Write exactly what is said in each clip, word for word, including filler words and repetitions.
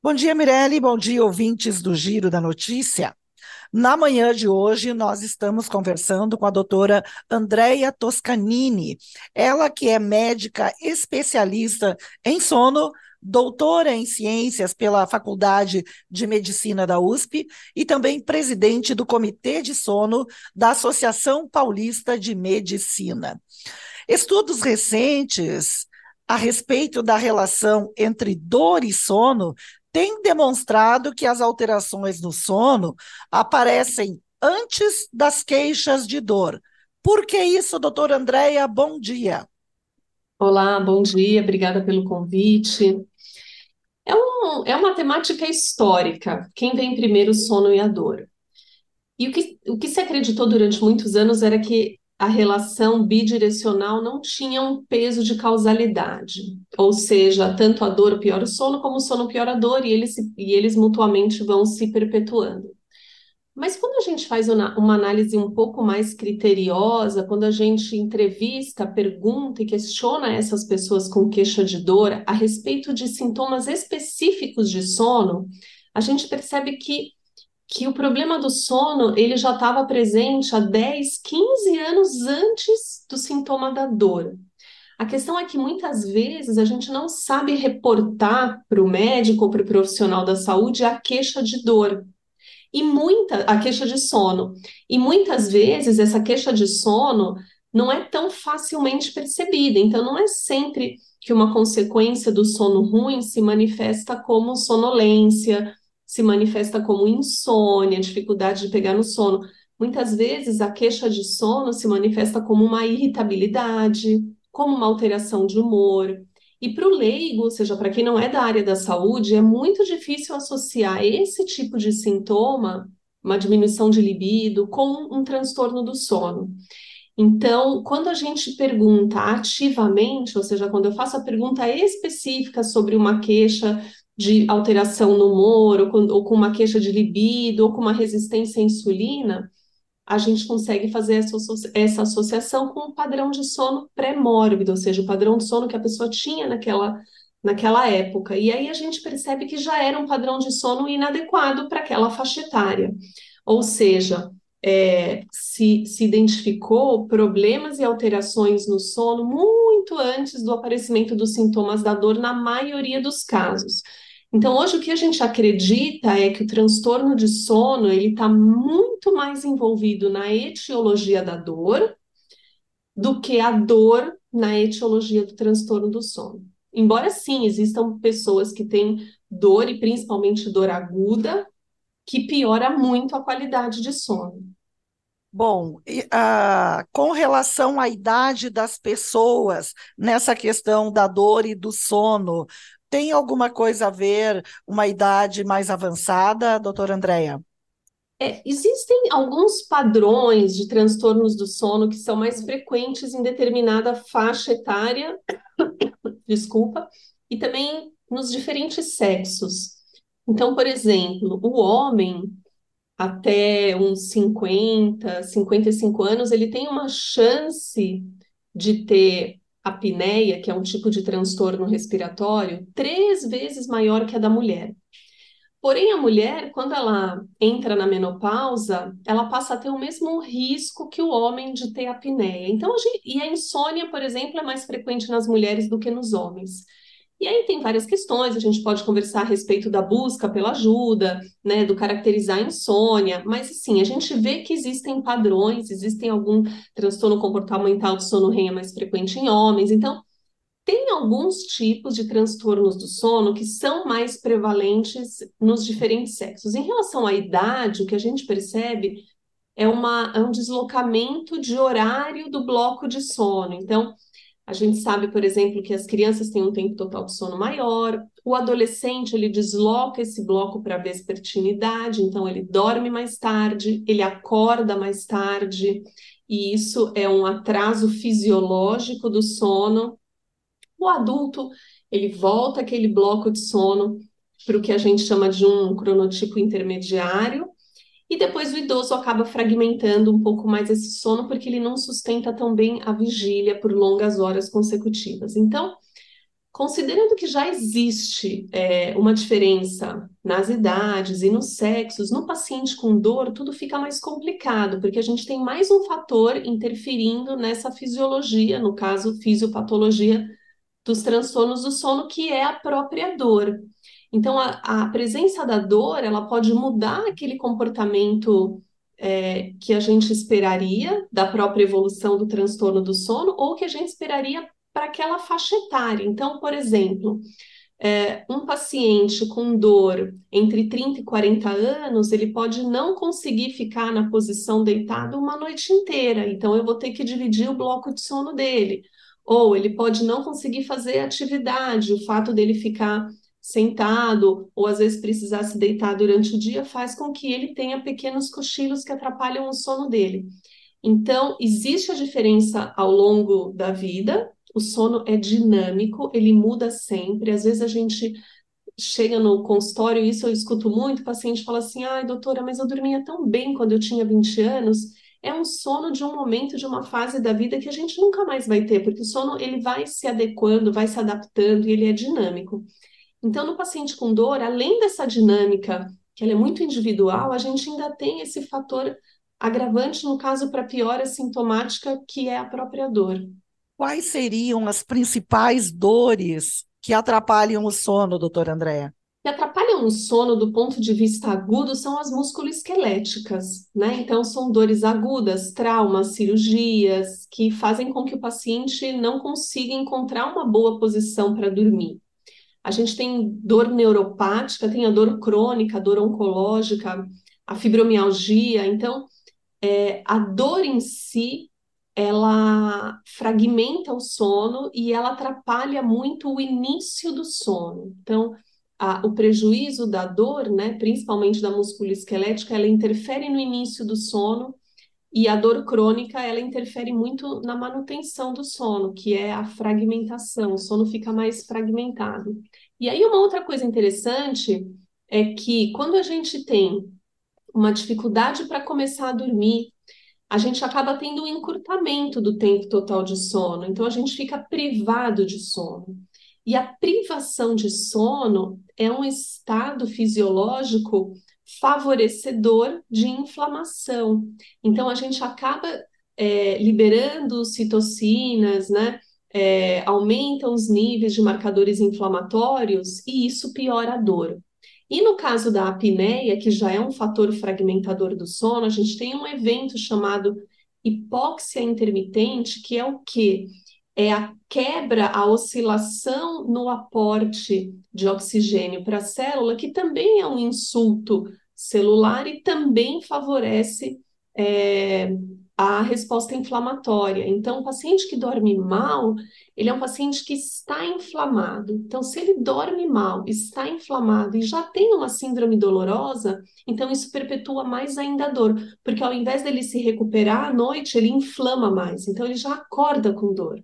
Bom dia, Mirelle. Bom dia, ouvintes do Giro da Notícia. Na manhã de hoje, nós estamos conversando com a doutora Andrea Toscanini, ela que é médica especialista em sono, doutora em ciências pela Faculdade de Medicina da U S P e também presidente do Comitê de Sono da Associação Paulista de Medicina. Estudos recentes a respeito da relação entre dor e sono têm demonstrado que as alterações no sono aparecem antes das queixas de dor. Por que isso, doutora Andréia? Bom dia. Olá, bom dia, obrigada pelo convite. É, um, é uma temática histórica. Quem vem primeiro, o sono e a dor? E o que, o que se acreditou durante muitos anos era que a relação bidirecional não tinha um peso de causalidade. Ou seja, tanto a dor piora o sono, como o sono piora a dor, e eles, se- e eles mutuamente vão se perpetuando. Mas quando a gente faz uma, uma análise um pouco mais criteriosa, quando a gente entrevista, pergunta e questiona essas pessoas com queixa de dor a respeito de sintomas específicos de sono, a gente percebe que, que o problema do sono ele já estava presente há dez, quinze anos antes do sintoma da dor. A questão é que muitas vezes a gente não sabe reportar para o médico ou para o profissional da saúde a queixa de dor. E muita, a queixa de sono. E muitas vezes essa queixa de sono não é tão facilmente percebida. Então, não é sempre que uma consequência do sono ruim se manifesta como sonolência, se manifesta como insônia, dificuldade de pegar no sono. Muitas vezes a queixa de sono se manifesta como uma irritabilidade, como uma alteração de humor. E para o leigo, ou seja, para quem não é da área da saúde, é muito difícil associar esse tipo de sintoma, uma diminuição de libido, com um transtorno do sono. Então, quando a gente pergunta ativamente, ou seja, quando eu faço a pergunta específica sobre uma queixa de alteração no humor, ou com, ou com uma queixa de libido, ou com uma resistência à insulina, a gente consegue fazer essa, associa- essa associação com o padrão de sono pré-mórbido, ou seja, o padrão de sono que a pessoa tinha naquela, naquela época. E aí a gente percebe que já era um padrão de sono inadequado para aquela faixa etária. Ou seja, é, se, se identificou problemas e alterações no sono muito antes do aparecimento dos sintomas da dor, na maioria dos casos. Então, hoje o que a gente acredita é que o transtorno de sono ele está muito mais envolvido na etiologia da dor do que a dor na etiologia do transtorno do sono. Embora sim, existam pessoas que têm dor e principalmente dor aguda, que piora muito a qualidade de sono. Bom, e, ah, com relação à idade das pessoas, nessa questão da dor e do sono, tem alguma coisa a ver uma idade mais avançada, doutora Andréia? É, existem alguns padrões de transtornos do sono que são mais frequentes em determinada faixa etária, desculpa, e também nos diferentes sexos. Então, por exemplo, o homem até uns cinquenta, cinquenta e cinco anos, ele tem uma chance de ter apneia, que é um tipo de transtorno respiratório, três vezes maior que a da mulher. Porém, a mulher, quando ela entra na menopausa, ela passa a ter o mesmo risco que o homem de ter apneia. Então, a gente, e a insônia, por exemplo, é mais frequente nas mulheres do que nos homens. E aí tem várias questões, a gente pode conversar a respeito da busca pela ajuda, né, do caracterizar a insônia, mas assim, a gente vê que existem padrões, existem algum transtorno comportamental de sono REM é mais frequente em homens, então tem alguns tipos de transtornos do sono que são mais prevalentes nos diferentes sexos. Em relação à idade, o que a gente percebe é, uma, é um deslocamento de horário do bloco de sono. Então, a gente sabe, por exemplo, que as crianças têm um tempo total de sono maior, o adolescente ele desloca esse bloco para a vespertinidade, então ele dorme mais tarde, ele acorda mais tarde, e isso é um atraso fisiológico do sono. O adulto, ele volta aquele bloco de sono para o que a gente chama de um cronotipo intermediário, e depois o idoso acaba fragmentando um pouco mais esse sono porque ele não sustenta tão bem a vigília por longas horas consecutivas. Então, Considerando que já existe é, uma diferença nas idades e nos sexos, no paciente com dor, tudo fica mais complicado, porque a gente tem mais um fator interferindo nessa fisiologia, no caso, fisiopatologia dos transtornos do sono, que é a própria dor. Então, a, a presença da dor, ela pode mudar aquele comportamento é, que a gente esperaria da própria evolução do transtorno do sono, ou que a gente esperaria para aquela faixa etária. Então, por exemplo, é, um paciente com dor entre trinta e quarenta anos, ele pode não conseguir ficar na posição deitado uma noite inteira, então eu vou ter que dividir o bloco de sono dele. Ou ele pode não conseguir fazer atividade, o fato dele ficar sentado ou às vezes precisar se deitar durante o dia faz com que ele tenha pequenos cochilos que atrapalham o sono dele. Então, existe a diferença ao longo da vida, o sono é dinâmico, ele muda sempre. Às vezes a gente chega no consultório, isso eu escuto muito, o paciente fala assim, ai, doutora, mas eu dormia tão bem quando eu tinha vinte anos. É um sono de um momento, de uma fase da vida que a gente nunca mais vai ter, porque o sono ele vai se adequando, vai se adaptando e ele é dinâmico. Então, no paciente com dor, além dessa dinâmica, que ela é muito individual, a gente ainda tem esse fator agravante, no caso, para piora sintomática, que é a própria dor. Quais seriam as principais dores que atrapalham o sono, doutora Andréa? Que atrapalham o sono do ponto de vista agudo são as musculoesqueléticas, né? Então, são dores agudas, traumas, cirurgias, que fazem com que o paciente não consiga encontrar uma boa posição para dormir. A gente tem dor neuropática, tem a dor crônica, a dor oncológica, a fibromialgia. Então, é, a dor em si, ela fragmenta o sono e ela atrapalha muito o início do sono. Então, a- o prejuízo da dor, né, principalmente da musculoesquelética, ela interfere no início do sono e a dor crônica, ela interfere muito na manutenção do sono, que é a fragmentação, o sono fica mais fragmentado. E aí, uma outra coisa interessante é que quando a gente tem uma dificuldade para começar a dormir, a gente acaba tendo um encurtamento do tempo total de sono, então a gente fica privado de sono. E a privação de sono é um estado fisiológico favorecedor de inflamação. Então a gente acaba é, liberando citocinas, né? É, aumentam os níveis de marcadores inflamatórios e isso piora a dor. E no caso da apneia, que já é um fator fragmentador do sono, a gente tem um evento chamado hipóxia intermitente, que é o quê? É a quebra, a oscilação no aporte de oxigênio para a célula, que também é um insulto celular e também favorece é, a resposta inflamatória. Então, o paciente que dorme mal, ele é um paciente que está inflamado. Então, se ele dorme mal, está inflamado e já tem uma síndrome dolorosa, então isso perpetua mais ainda a dor, porque ao invés dele se recuperar à noite, ele inflama mais. Então, ele já acorda com dor.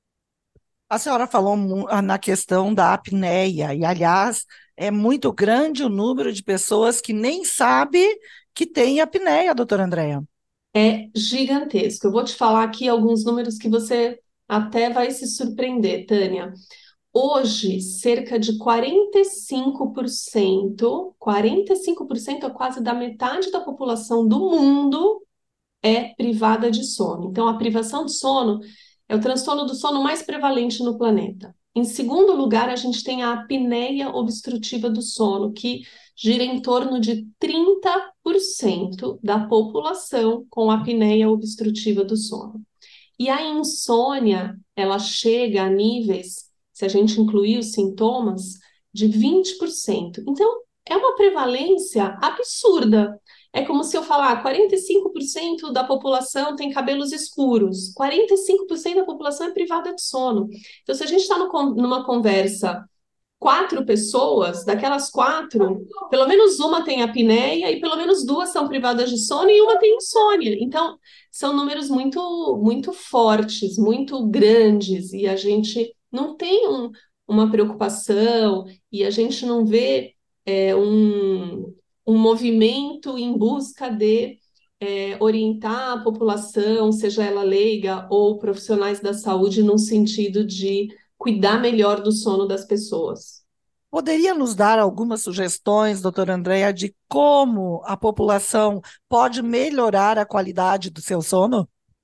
A senhora falou mu- ah, na questão da apneia, e aliás, é muito grande o número de pessoas que nem sabe que tem apneia, doutora Andréa. É gigantesco. Eu vou te falar aqui alguns números que você até vai se surpreender, Tânia. Hoje, cerca de quarenta e cinco por cento, quarenta e cinco por cento é quase da metade da população do mundo é privada de sono. Então, a privação de sono é o transtorno do sono mais prevalente no planeta. Em segundo lugar, a gente tem a apneia obstrutiva do sono, que gira em torno de trinta por cento da população com apneia obstrutiva do sono. E a insônia, ela chega a níveis, se a gente incluir os sintomas, de vinte por cento. Então, é uma prevalência absurda. É como se eu falar, quarenta e cinco por cento da população tem cabelos escuros, quarenta e cinco por cento da população é privada de sono. Então, se a gente está numa conversa quatro pessoas, daquelas quatro, pelo menos uma tem apneia e pelo menos duas são privadas de sono e uma tem insônia. Então, são números muito, muito fortes, muito grandes, e a gente não tem um, uma preocupação e a gente não vê é, um, um movimento em busca de é, orientar a população, seja ela leiga ou profissionais da saúde, num sentido de cuidar melhor do sono das pessoas. Poderia nos dar algumas sugestões, doutora Andréia, de como a população pode melhorar a qualidade do seu sono?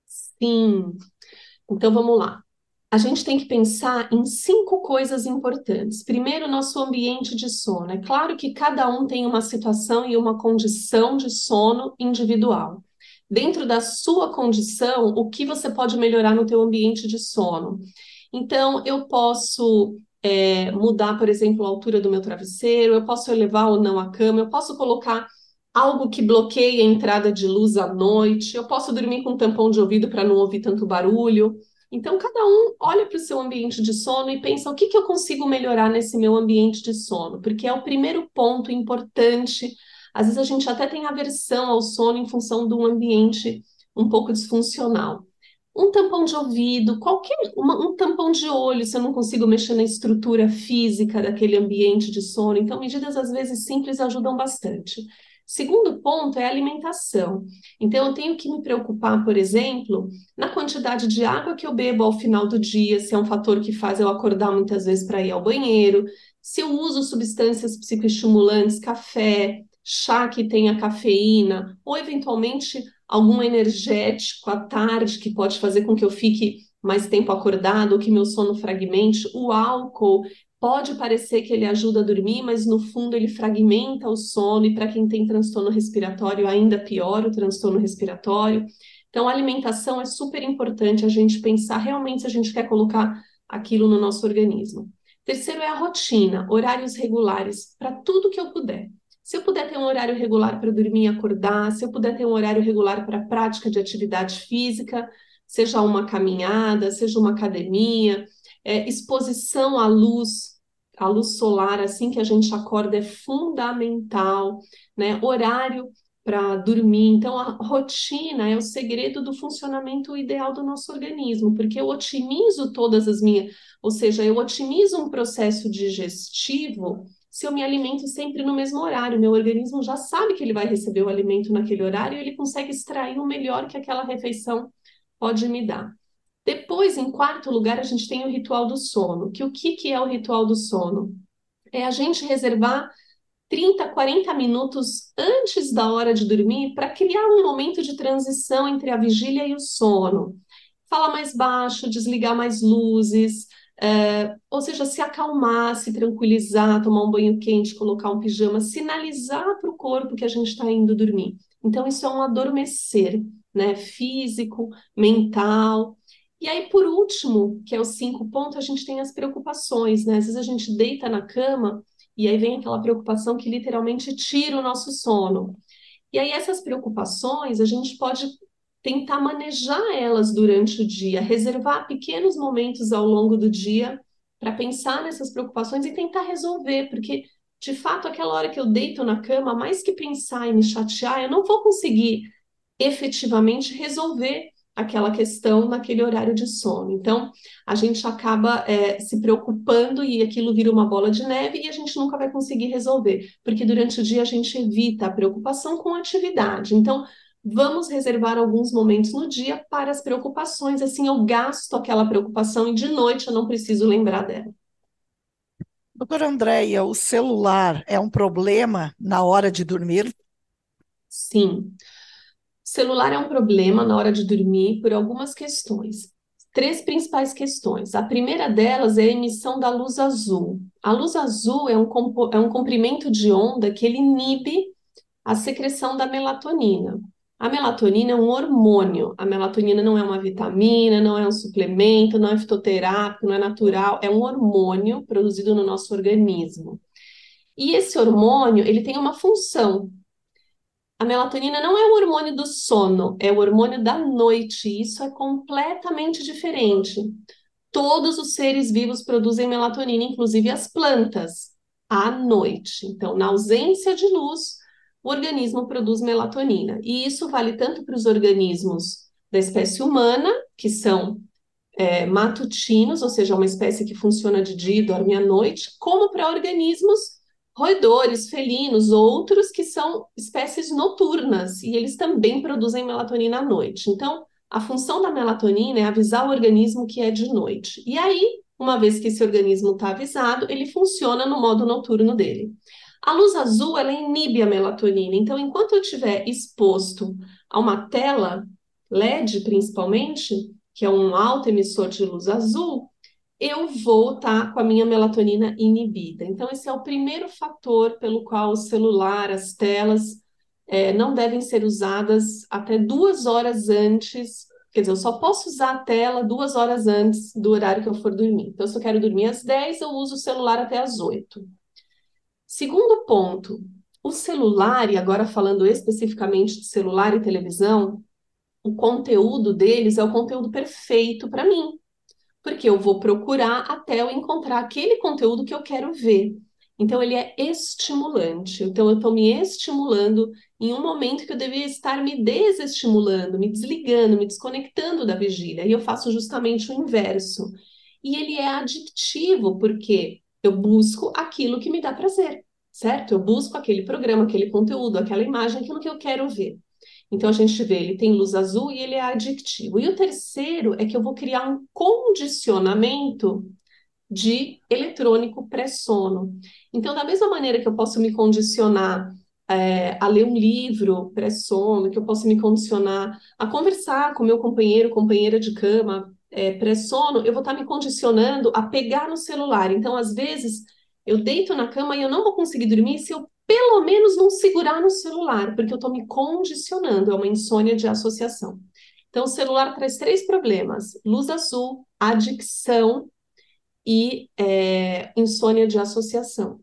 Sim, então vamos lá. A gente tem que pensar em cinco coisas importantes. Primeiro, nosso ambiente de sono. É claro que cada um tem uma situação e uma condição de sono individual. Dentro da sua condição, o que você pode melhorar no teu ambiente de sono? Então, eu posso é, mudar, por exemplo, a altura do meu travesseiro, eu posso elevar ou não a cama, eu posso colocar algo que bloqueie a entrada de luz à noite, eu posso dormir com um tampão de ouvido para não ouvir tanto barulho. Então, cada um olha para o seu ambiente de sono e pensa o que que eu consigo melhorar nesse meu ambiente de sono, porque é o primeiro ponto importante. Às vezes a gente até tem aversão ao sono em função de um ambiente um pouco disfuncional. Um tampão de ouvido, qualquer uma- um tampão de olho, se eu não consigo mexer na estrutura física daquele ambiente de sono. Então, medidas às vezes simples ajudam bastante. Segundo ponto é a alimentação. Então, eu tenho que me preocupar, por exemplo, na quantidade de água que eu bebo ao final do dia, se é um fator que faz eu acordar muitas vezes para ir ao banheiro, se eu uso substâncias psicoestimulantes, café, chá que tenha cafeína, ou eventualmente algum energético à tarde que pode fazer com que eu fique mais tempo acordado, ou que meu sono fragmente. O álcool pode parecer que ele ajuda a dormir, mas no fundo ele fragmenta o sono, e para quem tem transtorno respiratório, ainda pior o transtorno respiratório. Então, a alimentação é super importante a gente pensar realmente se a gente quer colocar aquilo no nosso organismo. Terceiro é a rotina, horários regulares para tudo que eu puder. Se eu puder ter um horário regular para dormir e acordar, se eu puder ter um horário regular para prática de atividade física, seja uma caminhada, seja uma academia, é, exposição à luz, à luz solar, assim que a gente acorda, é fundamental, né? Horário para dormir. Então, a rotina é o segredo do funcionamento ideal do nosso organismo, porque eu otimizo todas as minhas, ou seja, eu otimizo um processo digestivo se eu me alimento sempre no mesmo horário. Meu organismo já sabe que ele vai receber o alimento naquele horário e ele consegue extrair o melhor que aquela refeição pode me dar. Depois, em quarto lugar, a gente tem o ritual do sono. Que o que, que é o ritual do sono? É a gente reservar trinta, quarenta minutos antes da hora de dormir para criar um momento de transição entre a vigília e o sono. Falar mais baixo, desligar mais luzes, é, ou seja, se acalmar, se tranquilizar, tomar um banho quente, colocar um pijama, sinalizar para o corpo que a gente está indo dormir. Então, isso é um adormecer, né? Físico, mental. E aí, por último, que é o cinco ponto, a gente tem as preocupações, né? Às vezes a gente deita na cama e aí vem aquela preocupação que literalmente tira o nosso sono. E aí, essas preocupações, a gente pode tentar manejar elas durante o dia, reservar pequenos momentos ao longo do dia para pensar nessas preocupações e tentar resolver, porque, de fato, aquela hora que eu deito na cama, mais que pensar e me chatear, eu não vou conseguir efetivamente resolver aquela questão naquele horário de sono. Então, a gente acaba é, se preocupando e aquilo vira uma bola de neve e a gente nunca vai conseguir resolver, porque durante o dia a gente evita a preocupação com a atividade. Então, vamos reservar alguns momentos no dia para as preocupações, assim eu gasto aquela preocupação e de noite eu não preciso lembrar dela. Doutora Andréia, o celular é um problema na hora de dormir? Sim. Celular é um problema na hora de dormir por algumas questões. Três principais questões. A primeira delas é a emissão da luz azul. A luz azul é um, compo- é um comprimento de onda que ele inibe a secreção da melatonina. A melatonina é um hormônio. A melatonina não é uma vitamina, não é um suplemento, não é fitoterápico, não é natural, é um hormônio produzido no nosso organismo. E esse hormônio, ele tem uma função. A melatonina não é o hormônio do sono, é o hormônio da noite. Isso é completamente diferente. Todos os seres vivos produzem melatonina, inclusive as plantas, à noite. Então, na ausência de luz, o organismo produz melatonina. E isso vale tanto para os organismos da espécie humana, que são é, matutinos, ou seja, uma espécie que funciona de dia e dorme à noite, como para organismos roedores, felinos, outros que são espécies noturnas, e eles também produzem melatonina à noite. Então, a função da melatonina é avisar o organismo que é de noite. E aí, Uma vez que esse organismo está avisado, ele funciona no modo noturno dele. A luz azul, ela inibe a melatonina. Então, enquanto eu estiver exposto a uma tela L E D, principalmente, que é um alto emissor de luz azul, eu vou estar com a minha melatonina inibida. Então, esse é o primeiro fator pelo qual o celular, as telas, eh, não devem ser usadas até duas horas antes. Quer dizer, eu só posso usar a tela duas horas antes do horário que eu for dormir. Então, se eu quero dormir às dez, eu uso o celular até às oito. Segundo ponto, o celular, e agora falando especificamente de celular e televisão, o conteúdo deles é o conteúdo perfeito para mim, porque eu vou procurar até eu encontrar aquele conteúdo que eu quero ver. Então, ele é estimulante. Então, eu estou me estimulando em um momento que eu devia estar me desestimulando, me desligando, me desconectando da vigília. E eu faço justamente o inverso. E ele é adictivo, porque eu busco aquilo que me dá prazer, certo? Eu busco aquele programa, aquele conteúdo, aquela imagem, aquilo que eu quero ver. Então a gente vê, ele tem luz azul e ele é adictivo. E o terceiro é que eu vou criar um condicionamento de eletrônico pré-sono. Então, da mesma maneira que eu posso me condicionar é, a ler um livro pré-sono, que eu posso me condicionar a conversar com meu companheiro, companheira de cama é, pré-sono, eu vou estar me condicionando a pegar no celular. Então, às vezes, eu deito na cama e eu não vou conseguir dormir se eu pelo menos não segurar no celular, porque eu estou me condicionando, é uma insônia de associação. Então, o celular traz três problemas: luz azul, adicção e é, insônia de associação.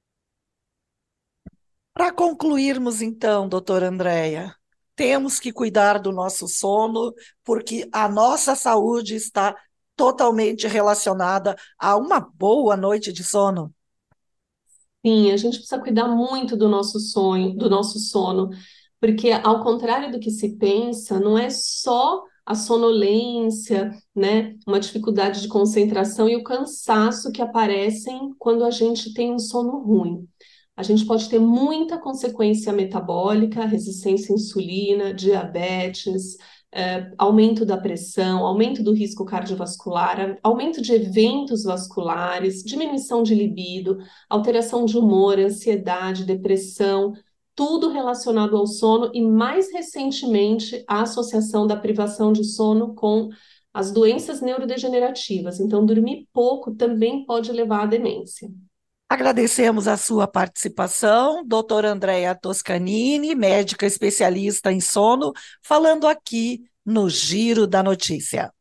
Para concluirmos, então, doutora Andréia, temos que cuidar do nosso sono, porque a nossa saúde está totalmente relacionada a uma boa noite de sono. Sim, a gente precisa cuidar muito do nosso sonho, do nosso sono, porque ao contrário do que se pensa, não é só a sonolência, né, uma dificuldade de concentração e o cansaço que aparecem quando a gente tem um sono ruim. A gente pode ter muita consequência metabólica, resistência à insulina, diabetes, eh, aumento da pressão, aumento do risco cardiovascular, aumento de eventos vasculares, diminuição de libido, alteração de humor, ansiedade, depressão, tudo relacionado ao sono e, mais recentemente, a associação da privação de sono com as doenças neurodegenerativas. Então, dormir pouco também pode levar à demência. Agradecemos a sua participação, doutora Andréia Toscanini, médica especialista em sono, falando aqui no Giro da Notícia.